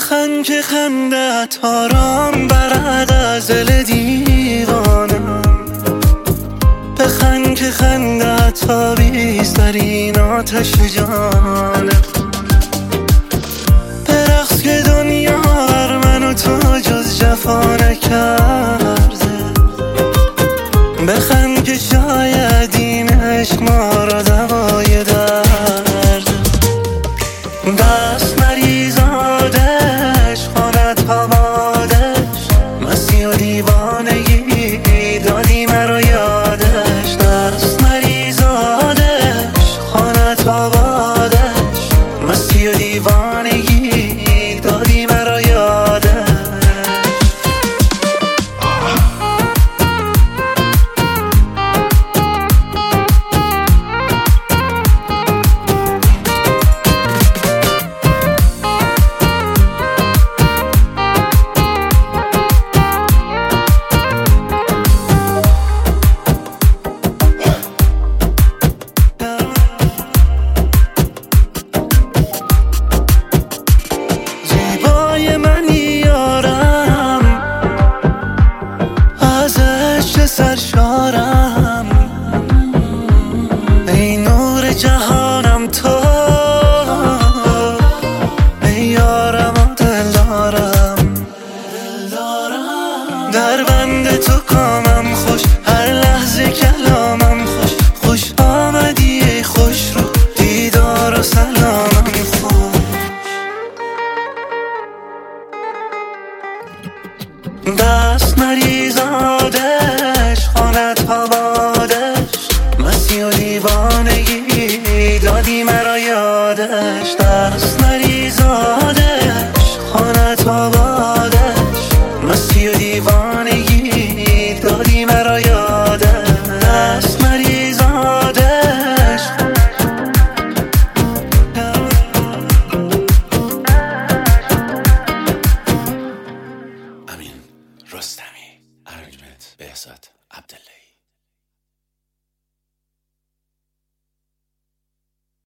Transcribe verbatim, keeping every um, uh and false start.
بخند که خندت آرام برد از دل دیوانم، بخند که خندت آویز در این آتش جانم، برقص که دنیا بر من و تو جز جفا نکرده، بخند که شاید این عشق ما را دوای درد، دست مریض آدش خانت آبادش، مستی و دیوانگی دادی مرا یادش، دست مریض آدش خانت آبادش، مستی و دیوانگی دادی مرا یادش. سرشارم ای نور جهانم تو، ای یارم و دلدارم، در بند تو کامم خوش، هر لحظه کلامم خوش، خوش آمدی ای خوش رو دیدار و سلامم خوش، دست مریض آدش خانت آبادش، مستی و دیوانگی دادی مرا یادش، دست مریض آدش خانت آبادش، مستی و دیوانگی دادی مرا یادش، دست مریض آدش. امین رستمی، ارنجمنت بهزاد عبداللهی.